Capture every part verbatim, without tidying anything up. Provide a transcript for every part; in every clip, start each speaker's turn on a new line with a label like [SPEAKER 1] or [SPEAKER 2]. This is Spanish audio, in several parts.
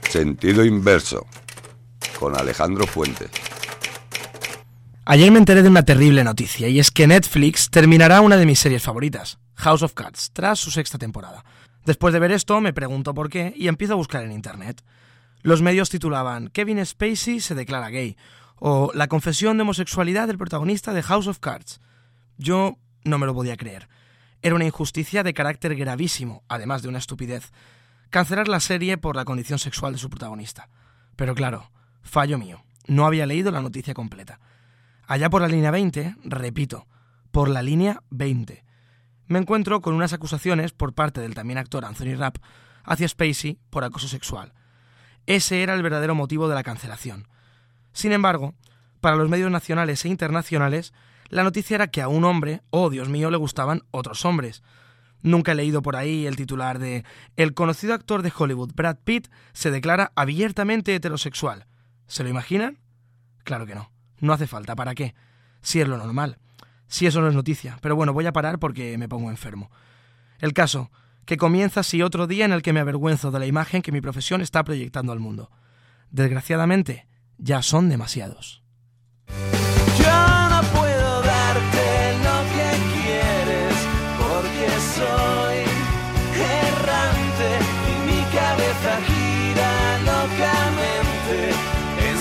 [SPEAKER 1] Sentido inverso, con Alejandro Fuentes.
[SPEAKER 2] Ayer me enteré de una terrible noticia, y es que Netflix terminará una de mis series favoritas, House of Cards, tras su sexta temporada. Después de ver esto, me pregunto por qué y empiezo a buscar en internet. Los medios titulaban Kevin Spacey se declara gay, o la confesión de homosexualidad del protagonista de House of Cards. Yo no me lo podía creer. Era una injusticia de carácter gravísimo, además de una estupidez, cancelar la serie por la condición sexual de su protagonista. Pero claro, fallo mío, no había leído la noticia completa. Allá por la línea veinte, repito, por la línea veinte, me encuentro con unas acusaciones por parte del también actor Anthony Rapp hacia Spacey por acoso sexual. Ese era el verdadero motivo de la cancelación. Sin embargo, para los medios nacionales e internacionales, la noticia era que a un hombre, oh Dios mío, le gustaban otros hombres. Nunca he leído por ahí el titular de «El conocido actor de Hollywood, Brad Pitt, se declara abiertamente heterosexual». ¿Se lo imaginan? Claro que no. No hace falta. ¿Para qué? Si es lo normal. Si eso no es noticia. Pero bueno, voy a parar porque me pongo enfermo. El caso, que comienza así otro día en el que me avergüenzo de la imagen que mi profesión está proyectando al mundo. Desgraciadamente, ya son demasiados.
[SPEAKER 3] Yo no puedo darte lo que quieres porque soy errante y mi cabeza gira locamente en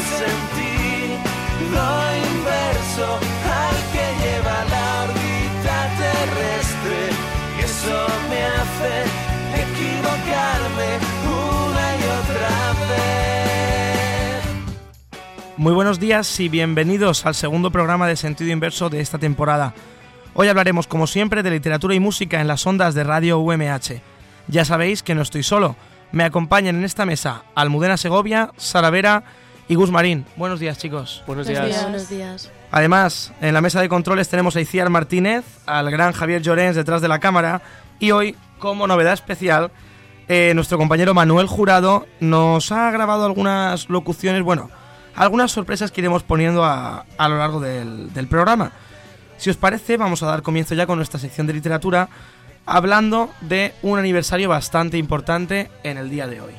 [SPEAKER 3] sentido inverso al que lleva la órbita terrestre y eso me hace equivocarme una y otra vez.
[SPEAKER 2] Muy buenos días y bienvenidos al segundo programa de Sentido Inverso de esta temporada. Hoy hablaremos, como siempre, de literatura y música en las ondas de Radio U M H. Ya sabéis que no estoy solo. Me acompañan en esta mesa Almudena Segovia, Sara Vera y Gus Marín. Buenos días, chicos.
[SPEAKER 4] Buenos días.
[SPEAKER 5] días. Buenos días.
[SPEAKER 2] Además, en la mesa de controles tenemos a Iciar Martínez, al gran Javier Llorens detrás de la cámara y hoy, como novedad especial, eh, nuestro compañero Manuel Jurado nos ha grabado algunas locuciones, bueno, algunas sorpresas que iremos poniendo a, a lo largo del, del programa. Si os parece, vamos a dar comienzo ya con nuestra sección de literatura, hablando de un aniversario bastante importante en el día de hoy.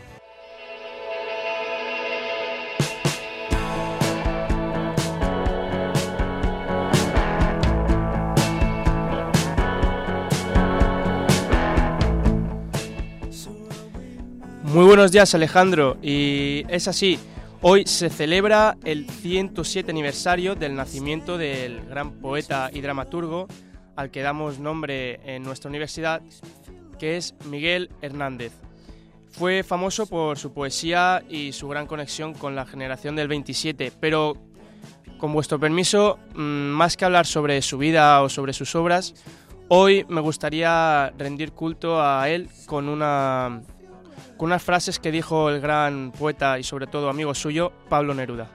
[SPEAKER 4] Muy buenos días, Alejandro, y es así, hoy se celebra el ciento siete aniversario del nacimiento del gran poeta y dramaturgo al que damos nombre en nuestra universidad, que es Miguel Hernández. Fue famoso por su poesía y su gran conexión con la generación del veintisiete, pero con vuestro permiso, más que hablar sobre su vida o sobre sus obras, hoy me gustaría rendir culto a él con una... con unas frases que dijo el gran poeta y sobre todo amigo suyo, Pablo Neruda.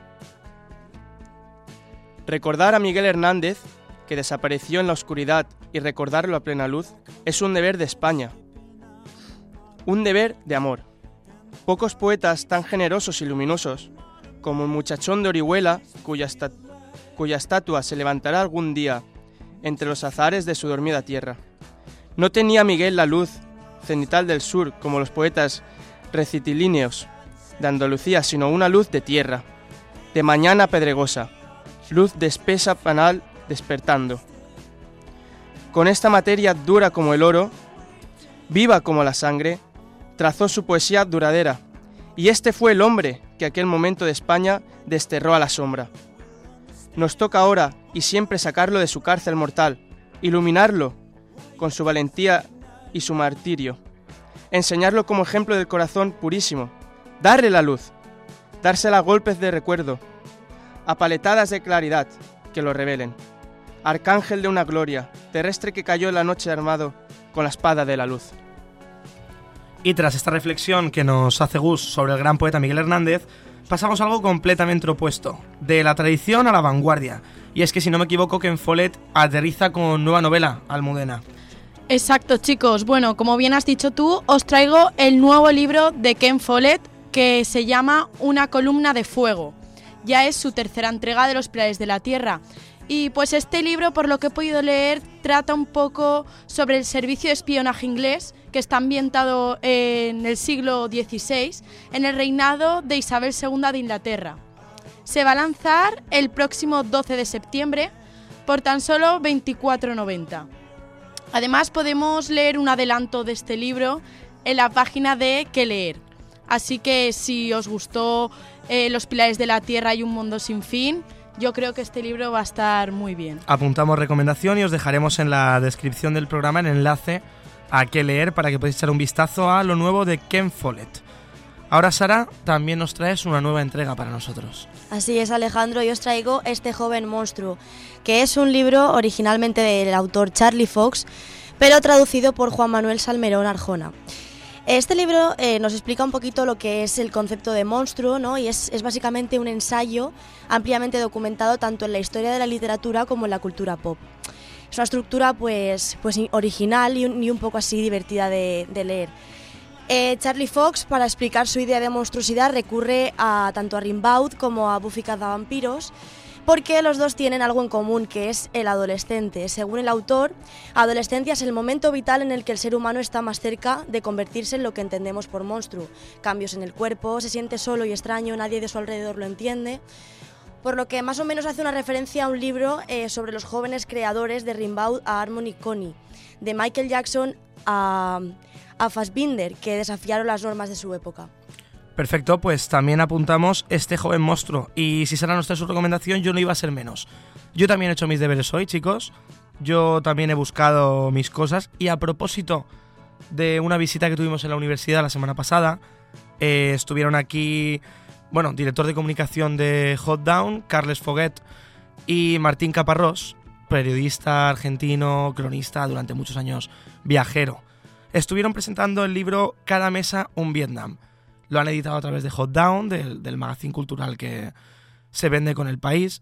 [SPEAKER 4] Recordar a Miguel Hernández, que desapareció en la oscuridad, y recordarlo a plena luz, es un deber de España. Un deber de amor. Pocos poetas tan generosos y luminosos como el muchachón de Orihuela, cuya, esta- cuya estatua se levantará algún día entre los azahares de su dormida tierra. No tenía Miguel la luz cenital del sur, como los poetas recitilíneos de Andalucía, sino una luz de tierra, de mañana pedregosa, luz de espesa panal despertando. Con esta materia dura como el oro, viva como la sangre, trazó su poesía duradera, y este fue el hombre que aquel momento de España desterró a la sombra. Nos toca ahora y siempre sacarlo de su cárcel mortal, iluminarlo con su valentía y su martirio, enseñarlo como ejemplo del corazón purísimo, darle la luz, dársela a golpes de recuerdo, a paletadas de claridad que lo revelen, arcángel de una gloria, terrestre que cayó en la noche armado con la espada de la luz.
[SPEAKER 2] Y tras esta reflexión que nos hace Gus sobre el gran poeta Miguel Hernández, pasamos a algo completamente opuesto, de la tradición a la vanguardia, y es que si no me equivoco Ken Follett aterriza con nueva novela, Almudena.
[SPEAKER 5] Exacto, chicos. Bueno, como bien has dicho tú, os traigo el nuevo libro de Ken Follett que se llama Una columna de fuego. Ya es su tercera entrega de Los pilares de la tierra Y pues este libro, por lo que he podido leer, trata un poco sobre el servicio de espionaje inglés, que está ambientado en el siglo dieciséis, en el reinado de Isabel segunda de Inglaterra. Se va a lanzar el próximo doce de septiembre por tan solo veinticuatro noventa. Además, podemos leer un adelanto de este libro en la página de Qué leer. Así que si os gustó eh, Los pilares de la tierra y un mundo sin fin, yo creo que este libro va a estar muy bien.
[SPEAKER 2] Apuntamos recomendación y os dejaremos en la descripción del programa el enlace a Qué leer para que podáis echar un vistazo a lo nuevo de Ken Follett. Ahora, Sara, también nos traes una nueva entrega para nosotros.
[SPEAKER 6] Así es, Alejandro, yo os traigo Este joven monstruo, que es un libro originalmente del autor Charlie Fox, pero traducido por Juan Manuel Salmerón Arjona. Este libro eh, nos explica un poquito lo que es el concepto de monstruo, ¿no? Y es, es básicamente un ensayo ampliamente documentado tanto en la historia de la literatura como en la cultura pop. Es una estructura pues, pues original y un, y un poco así divertida de, de leer. Eh, Charlie Fox, para explicar su idea de monstruosidad, recurre a tanto a Rimbaud como a Buffy cazavampiros, porque los dos tienen algo en común, que es el adolescente. Según el autor, adolescencia es el momento vital en el que el ser humano está más cerca de convertirse en lo que entendemos por monstruo. Cambios en el cuerpo, se siente solo y extraño, nadie de su alrededor lo entiende. Por lo que más o menos hace una referencia a un libro eh, sobre los jóvenes creadores de Rimbaud a Harmony Connie, de Michael Jackson a, a Fassbinder, que desafiaron las normas de su época.
[SPEAKER 2] Perfecto, pues también apuntamos Este joven monstruo. Y si Sara nos trae su recomendación, yo no iba a ser menos. Yo también he hecho mis deberes hoy, chicos. Yo también he buscado mis cosas. Y a propósito de una visita que tuvimos en la universidad la semana pasada, eh, estuvieron aquí, bueno, director de comunicación de Hot Down, Carles Foguet, y Martín Caparrós, periodista argentino, cronista, durante muchos años viajero. Estuvieron presentando el libro Cada mesa un Vietnam. Lo han editado a través de Hot Down, del, del magazine cultural que se vende con El País,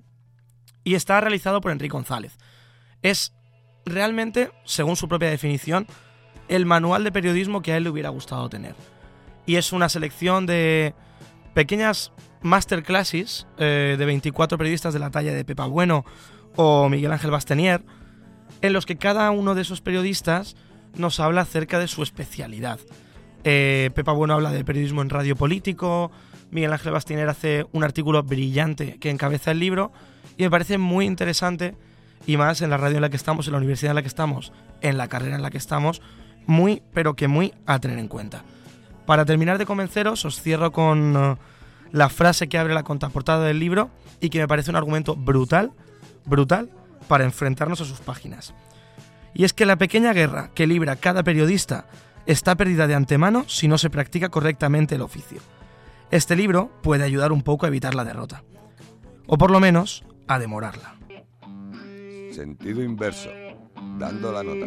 [SPEAKER 2] y está realizado por Enrique González. Es realmente, según su propia definición, el manual de periodismo que a él le hubiera gustado tener. Y es una selección de pequeñas masterclasses eh, de veinticuatro periodistas de la talla de Pepa Bueno o Miguel Ángel Bastenier, en los que cada uno de esos periodistas nos habla acerca de su especialidad. Eh, Pepa Bueno habla de periodismo en radio político, Miguel Ángel Bastiner hace un artículo brillante que encabeza el libro y me parece muy interesante, y más en la radio en la que estamos, en la universidad en la que estamos, en la carrera en la que estamos, muy, pero que muy a tener en cuenta. Para terminar de convenceros, os cierro con uh, la frase que abre la contraportada del libro y que me parece un argumento brutal, brutal, para enfrentarnos a sus páginas. Y es que la pequeña guerra que libra cada periodista está perdida de antemano si no se practica correctamente el oficio. Este libro puede ayudar un poco a evitar la derrota, o por lo menos a demorarla.
[SPEAKER 1] Sentido inverso, dando la nota.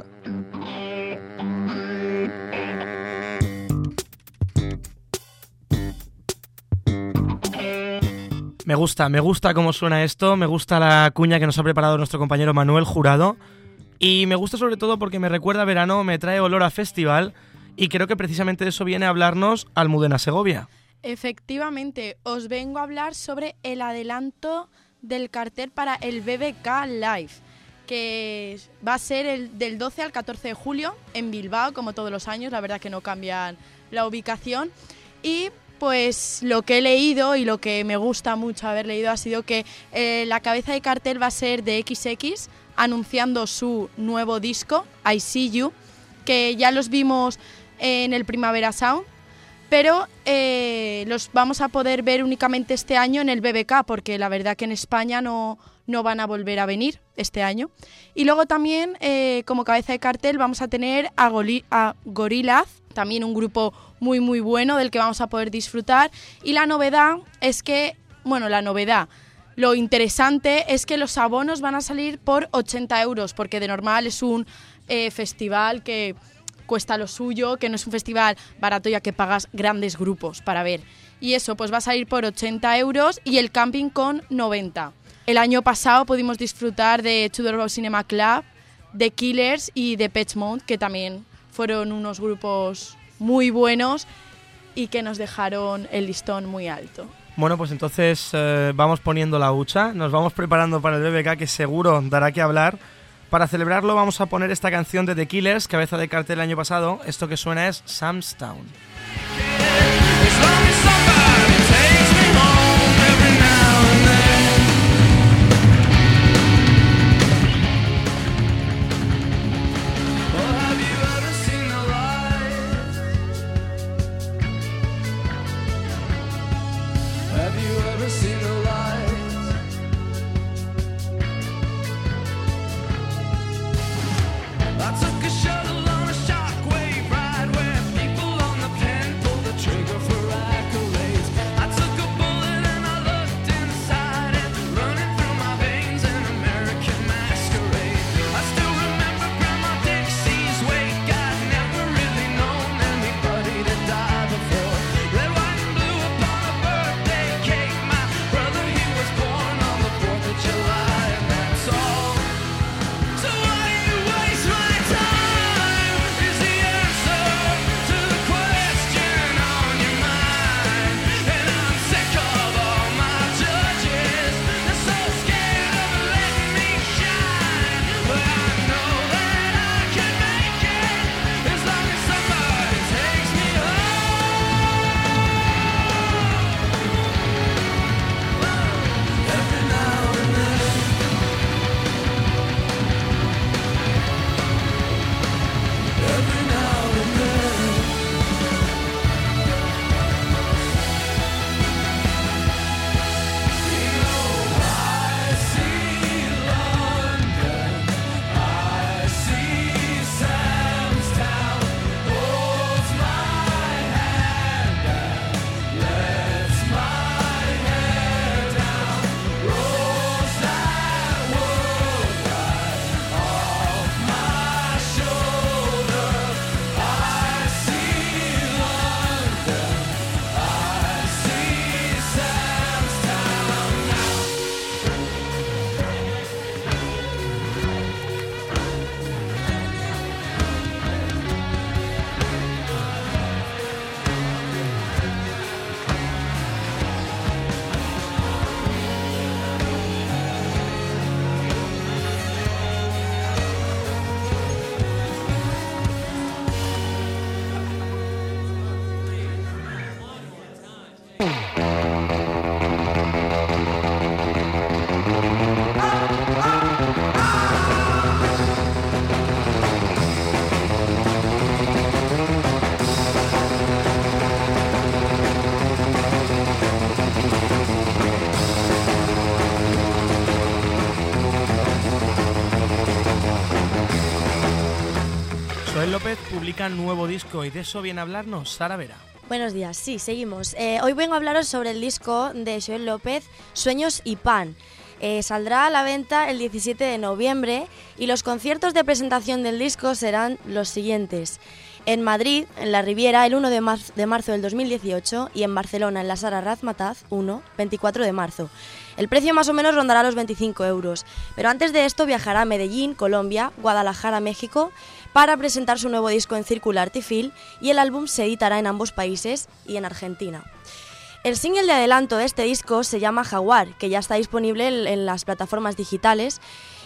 [SPEAKER 2] Me gusta, me gusta cómo suena esto, me gusta la cuña que nos ha preparado nuestro compañero Manuel Jurado, y me gusta sobre todo porque me recuerda a verano, me trae olor a festival, y creo que precisamente de eso viene a hablarnos Almudena Segovia.
[SPEAKER 5] Efectivamente, os vengo a hablar sobre el adelanto del cartel para el B B K Live, que va a ser el del doce al catorce de julio en Bilbao, como todos los años, la verdad que no cambian la ubicación. Y pues lo que he leído y lo que me gusta mucho haber leído ha sido que eh, la cabeza de cartel va a ser de equis equis, anunciando su nuevo disco, I See You, que ya los vimos en el Primavera Sound, pero eh, los vamos a poder ver únicamente este año en el B B K, porque la verdad que en España no, no van a volver a venir este año. Y luego también, eh, como cabeza de cartel, vamos a tener a, Goli- a Gorillaz, también un grupo muy muy bueno del que vamos a poder disfrutar. Y la novedad es que, bueno, la novedad, lo interesante es que los abonos van a salir por ochenta euros, porque de normal es un eh, festival que cuesta lo suyo, que no es un festival barato ya que pagas grandes grupos para ver. Y eso pues va a salir por ochenta euros y el camping con noventa. El año pasado pudimos disfrutar de Tudor Bow Cinema Club, de Killers y de Depeche Mode, que también fueron unos grupos muy buenos y que nos dejaron el listón muy alto.
[SPEAKER 2] Bueno, pues entonces eh, vamos poniendo la hucha, nos vamos preparando para el B B K, que seguro dará que hablar. Para celebrarlo vamos a poner esta canción de The Killers, cabeza de cartel el año pasado. Esto que suena es Sam's Town. Joel López publica nuevo disco y de eso viene a hablarnos Sara Vera.
[SPEAKER 6] Buenos días, sí, seguimos. Eh, hoy vengo a hablaros sobre el disco de Joel López, Sueños y Pan. Eh, saldrá a la venta el diecisiete de noviembre y los conciertos de presentación del disco serán los siguientes. En Madrid, en la Riviera, el uno de marzo del dos mil dieciocho y en Barcelona, en la Sala Razmataz, uno, veinticuatro de marzo. El precio más o menos rondará los veinticinco euros, pero antes de esto viajará a Medellín, Colombia, Guadalajara, México, para presentar su nuevo disco en Círculo Artifil y el álbum se editará en ambos países y en Argentina. El single de adelanto de este disco se llama Jaguar, que ya está disponible en las plataformas digitales.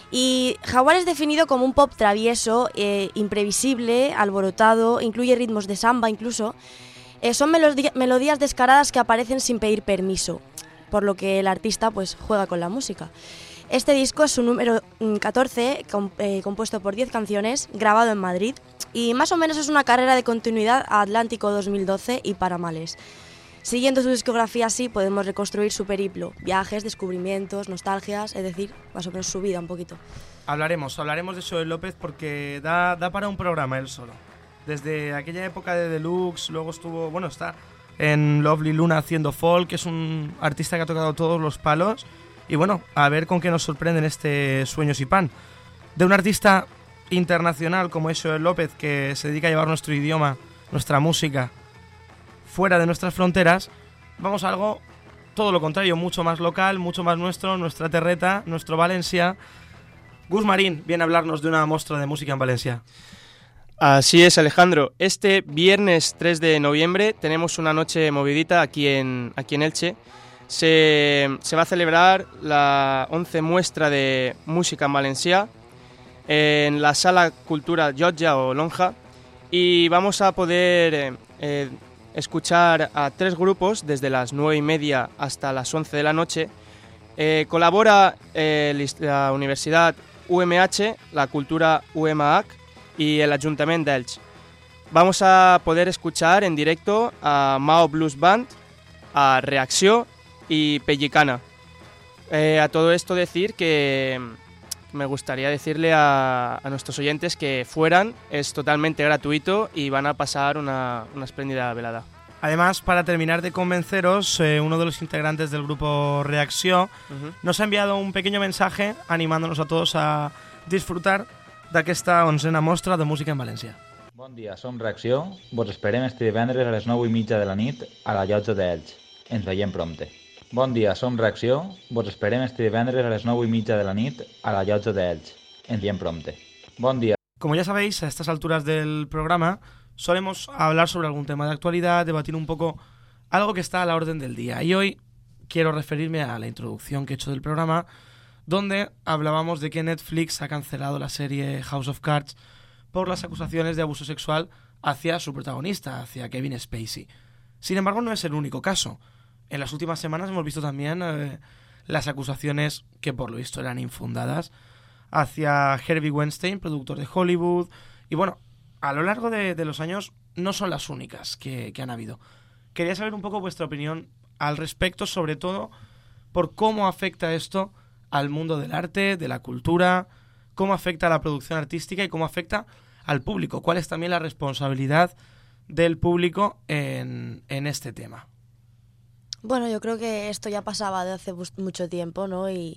[SPEAKER 6] Y Jaguar es definido como un pop travieso, eh, imprevisible, alborotado, incluye ritmos de samba incluso. Eh, son melodía, melodías descaradas que aparecen sin pedir permiso, por lo que el artista pues juega con la música. Este disco es su número catorce, comp- eh, compuesto por diez canciones, grabado en Madrid, y más o menos es una carrera de continuidad a Atlántico dos mil doce y Paramales. Siguiendo su discografía así podemos reconstruir su periplo, viajes, descubrimientos, nostalgias, es decir, más o menos su vida un poquito.
[SPEAKER 2] Hablaremos, hablaremos de Joel López porque da, da para un programa él solo. Desde aquella época de Deluxe, luego estuvo, bueno, está en Lovely Luna haciendo folk, que es un artista que ha tocado todos los palos. Y bueno, a ver con qué nos sorprenden este Sueños y Pan. De un artista internacional como es Joel López, que se dedica a llevar nuestro idioma, nuestra música, fuera de nuestras fronteras, vamos a algo todo lo contrario, mucho más local, mucho más nuestro, nuestra terreta, nuestro Valencia. Gus Marín viene a hablarnos de una muestra de música en Valencia.
[SPEAKER 4] Así es, Alejandro. Este viernes tres de noviembre tenemos una noche movidita aquí en, aquí en Elche. se, se va a celebrar la once muestra de música en valencià en la Sala Cultura Llotja o Lonja, y vamos a poder eh, eh, escuchar a tres grupos desde las nueve y media hasta las once de la noche. Eh, colabora eh, la Universidad U M H, la Cultura U M H y el Ayuntamiento de Elche. Vamos a poder escuchar en directo a Mao Blues Band, a Reacció y Pellicana. Eh, a todo esto decir que me gustaría decirle a, a nuestros oyentes que fueran, es totalmente gratuito y van a pasar una, una espléndida velada.
[SPEAKER 2] Además, para terminar de convenceros, eh, uno de los integrantes del grupo Reacció uh-huh. nos ha enviado un pequeño mensaje animándonos a todos a disfrutar d'aquesta onzena mostra de música en València.
[SPEAKER 7] Bon dia, som Reacció. Vos esperem este divendres a les nou i mitja de la nit a la Llotja d'Elx. Ens veiem prompte. Bon dia, som Reacció. Vos esperem este divendres a les nou i mitja de la nit a la Llotja d'Elx. Ens veiem prompte. Bon dia.
[SPEAKER 2] Como ya sabéis, a estas alturas del programa solemos hablar sobre algún tema de actualidad, debatir un poco algo que está a la orden del día. Y hoy quiero referirme a la introducción que he hecho del programa, donde hablábamos de que Netflix ha cancelado la serie House of Cards por las acusaciones de abuso sexual hacia su protagonista, hacia Kevin Spacey. Sin embargo, no es el único caso. En las últimas semanas hemos visto también eh, las acusaciones, que por lo visto eran infundadas, hacia Harvey Weinstein, productor de Hollywood. Y bueno, a lo largo de, de los años no son las únicas que, que han habido. Quería saber un poco vuestra opinión al respecto, sobre todo por cómo afecta esto al mundo del arte, de la cultura, cómo afecta a la producción artística y cómo afecta al público. ¿Cuál es también la responsabilidad del público en, en este tema?
[SPEAKER 6] Bueno, yo creo que esto ya pasaba de hace mucho tiempo, ¿no? Y,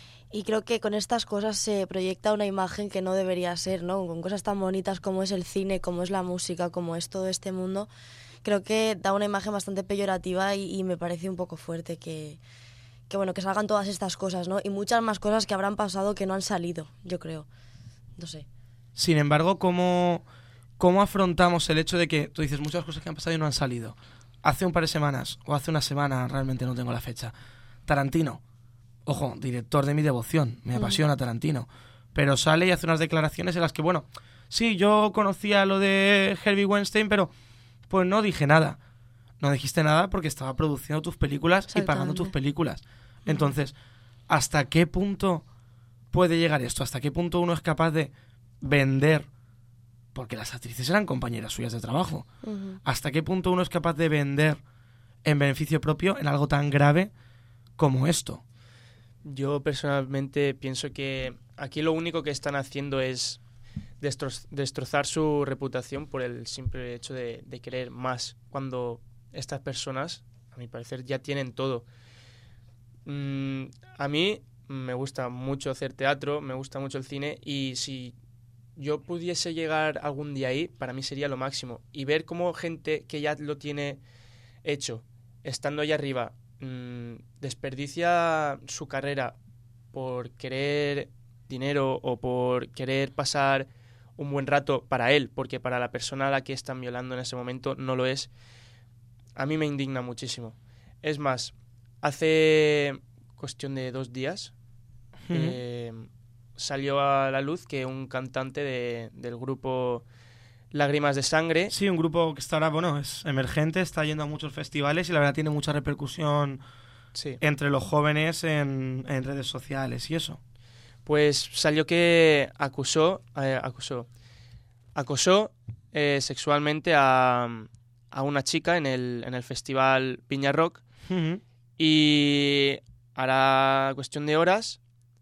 [SPEAKER 6] y creo que con estas cosas se proyecta una imagen que no debería ser, ¿no? Con cosas tan bonitas como es el cine, como es la música, como es todo este mundo, creo que da una imagen bastante peyorativa y, y me parece un poco fuerte que, que, bueno, que salgan todas estas cosas, ¿no? Y muchas más cosas que habrán pasado que no han salido, yo creo. No sé.
[SPEAKER 2] Sin embargo, ¿cómo, cómo afrontamos el hecho de que tú dices muchas cosas que han pasado y no han salido? Hace un par de semanas, o hace una semana, realmente no tengo la fecha, Tarantino, ojo, director de mi devoción, me apasiona mm. Tarantino, pero sale y hace unas declaraciones en las que, bueno, sí, yo conocía lo de Harvey Weinstein, pero pues no dije nada. No dijiste nada porque estaba produciendo tus películas y pagando tus películas. Entonces, ¿hasta qué punto puede llegar esto? ¿Hasta qué punto uno es capaz de vender? Porque las actrices eran compañeras suyas de trabajo. Uh-huh. ¿Hasta qué punto uno es capaz de vender en beneficio propio en algo tan grave como esto?
[SPEAKER 4] Yo personalmente pienso que aquí lo único que están haciendo es destro- destrozar su reputación por el simple hecho de, de querer más, cuando estas personas, a mi parecer, ya tienen todo. Mm, a mí me gusta mucho hacer teatro, me gusta mucho el cine, y si yo pudiese llegar algún día ahí, para mí sería lo máximo. Y ver cómo gente que ya lo tiene hecho, estando allá arriba, mmm, desperdicia su carrera por querer dinero o por querer pasar un buen rato para él, porque para la persona a la que están violando en ese momento no lo es, a mí me indigna muchísimo. Es más, hace cuestión de dos días uh-huh. eh, salió a la luz que un cantante de, del grupo Lágrimas de Sangre...
[SPEAKER 2] Sí, un grupo que está ahora, bueno, es emergente, está yendo a muchos festivales y la verdad tiene mucha repercusión sí. entre los jóvenes en, en redes sociales y eso.
[SPEAKER 4] Pues salió que acusó, eh, acusó, acosó eh, sexualmente a, a una chica en el, en el festival Piña Rock uh-huh. y hará cuestión de horas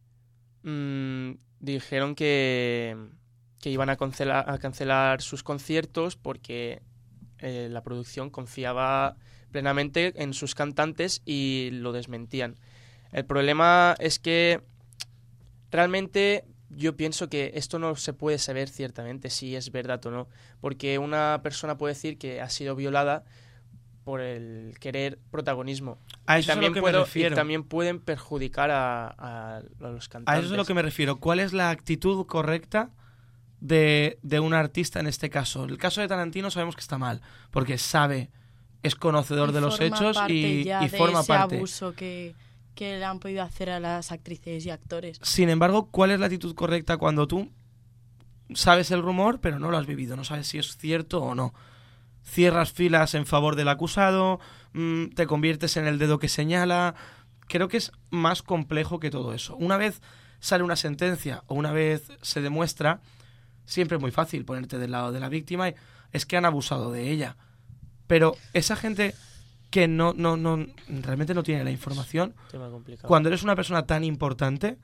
[SPEAKER 4] mmm, dijeron que, que iban a cancelar, a cancelar sus conciertos porque eh, la producción confiaba plenamente en sus cantantes y lo desmentían. El problema es que realmente yo pienso que esto no se puede saber ciertamente si es verdad o no, porque una persona puede decir que ha sido violada por el querer protagonismo.
[SPEAKER 2] A eso
[SPEAKER 4] y también
[SPEAKER 2] es a lo que
[SPEAKER 4] puedo,
[SPEAKER 2] me refiero.
[SPEAKER 4] Y también pueden perjudicar a, a, a los cantantes.
[SPEAKER 2] A eso es a lo que me refiero. ¿Cuál es la actitud correcta de, de un artista en este caso? El caso de Tarantino sabemos que está mal, porque sabe es conocedor
[SPEAKER 5] Y
[SPEAKER 2] de los
[SPEAKER 5] forma
[SPEAKER 2] hechos
[SPEAKER 5] parte
[SPEAKER 2] y,
[SPEAKER 5] ya
[SPEAKER 2] y
[SPEAKER 5] de
[SPEAKER 2] forma
[SPEAKER 5] ese
[SPEAKER 2] parte.
[SPEAKER 5] abuso que, que le han podido hacer a las actrices y actores.
[SPEAKER 2] Sin embargo, ¿cuál es la actitud correcta cuando tú sabes el rumor pero no lo has vivido? No sabes si es cierto o no. Cierras filas en favor del acusado, mmm, te conviertes en el dedo que señala. Creo que es más complejo que todo eso. Una vez sale una sentencia o una vez se demuestra, siempre es muy fácil ponerte del lado de la víctima y es que han abusado de ella. Pero esa gente que no, no, no realmente no tiene la información,
[SPEAKER 4] Tema complicado.
[SPEAKER 2] cuando eres una persona tan importante,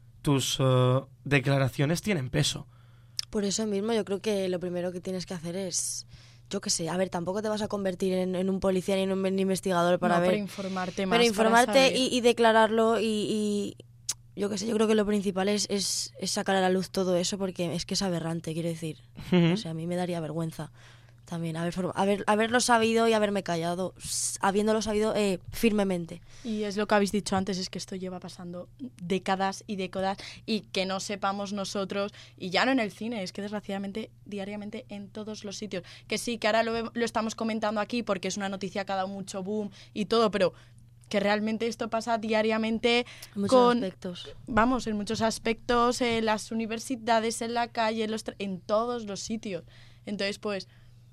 [SPEAKER 2] tus uh, declaraciones tienen peso.
[SPEAKER 6] Por eso mismo yo creo que lo primero que tienes que hacer es, yo qué sé, a ver, tampoco te vas a convertir en, en un policía ni en un investigador para
[SPEAKER 5] no,
[SPEAKER 6] ver,
[SPEAKER 5] pero informarte más.
[SPEAKER 6] pero informarte
[SPEAKER 5] para saber.
[SPEAKER 6] y, y declararlo y, y yo qué sé, yo creo que lo principal es, es, es sacar a la luz todo eso porque es que es aberrante, quiero decir.
[SPEAKER 2] Ujú.
[SPEAKER 6] O sea, a mí me daría vergüenza también haber, form- haber haberlo sabido y haberme callado, s- habiéndolo sabido eh, firmemente.
[SPEAKER 5] Y es lo que habéis dicho antes, es que esto lleva pasando décadas y décadas y que no sepamos nosotros, y ya no en el cine, es que desgraciadamente diariamente en todos los sitios. Que sí, que ahora lo, ve- lo estamos comentando aquí porque es una noticia que ha dado mucho boom y todo, pero que realmente esto pasa diariamente
[SPEAKER 6] En muchos
[SPEAKER 5] con,
[SPEAKER 6] aspectos.
[SPEAKER 5] vamos, en muchos aspectos, en las universidades, en la calle, en, los tra- en todos los sitios. Entonces, pues...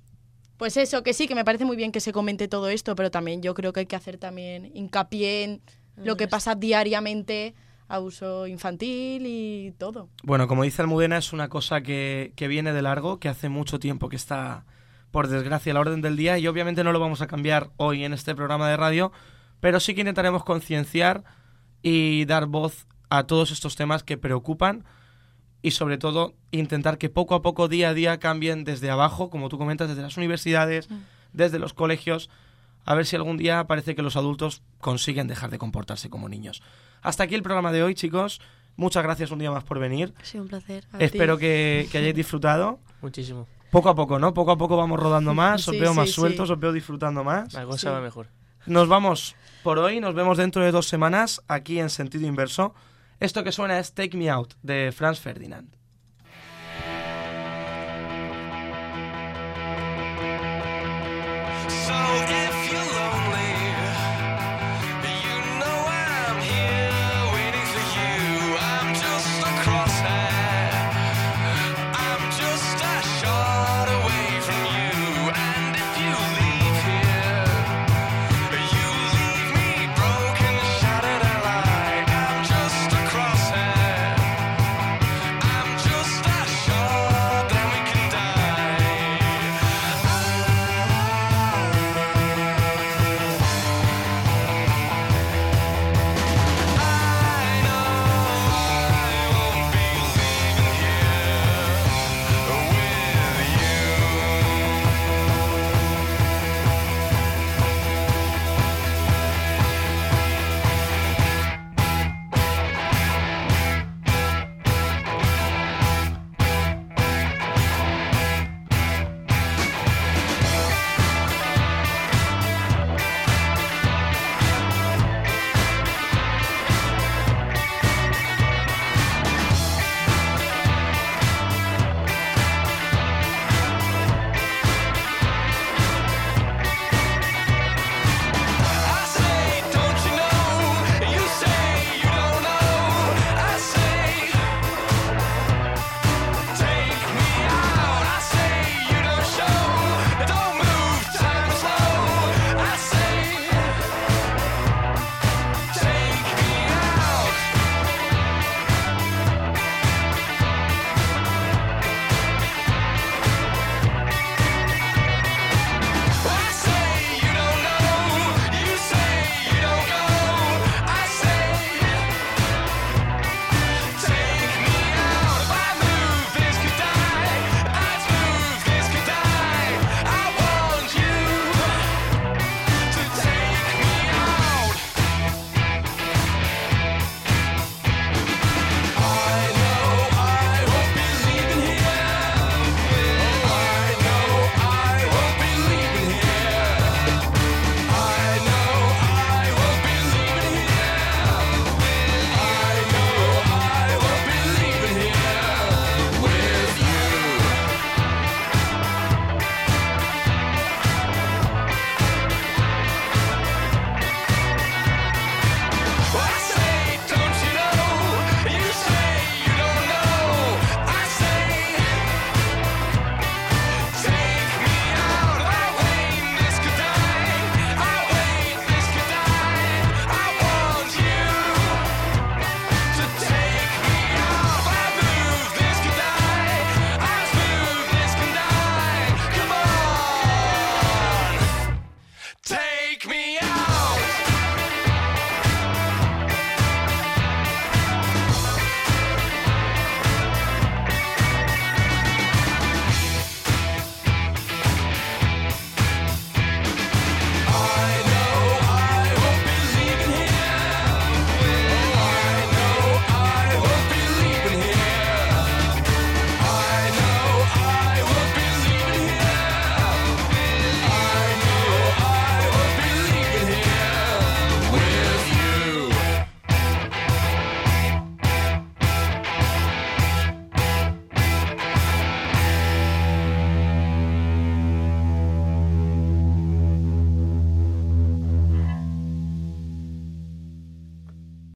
[SPEAKER 5] Pues eso, que sí, que me parece muy bien que se comente todo esto, pero también yo creo que hay que hacer también hincapié en lo que pasa diariamente, abuso infantil y todo.
[SPEAKER 2] Bueno, como dice Almudena, es una cosa que, que viene de largo, que hace mucho tiempo que está, por desgracia, a la orden del día y obviamente no lo vamos a cambiar hoy en este programa de radio, pero sí que intentaremos concienciar y dar voz a todos estos temas que preocupan y sobre todo intentar que poco a poco, día a día, cambien desde abajo, como tú comentas, desde las universidades, mm. desde los colegios, a ver si algún día parece que los adultos consiguen dejar de comportarse como niños. Hasta aquí el programa de hoy, chicos. Muchas gracias un día más por venir.
[SPEAKER 6] Ha sido un placer.
[SPEAKER 2] Espero que, que hayáis disfrutado.
[SPEAKER 4] Muchísimo.
[SPEAKER 2] Poco a poco, ¿no? Poco a poco vamos rodando más, os
[SPEAKER 5] Sí,
[SPEAKER 2] veo
[SPEAKER 5] sí,
[SPEAKER 2] más
[SPEAKER 5] sí.
[SPEAKER 2] sueltos, os veo disfrutando más.
[SPEAKER 4] La cosa
[SPEAKER 5] Sí.
[SPEAKER 4] va mejor.
[SPEAKER 2] Nos vamos por hoy, nos vemos dentro de dos semanas aquí en Sentido Inverso. Esto que suena es Take Me Out de Franz Ferdinand.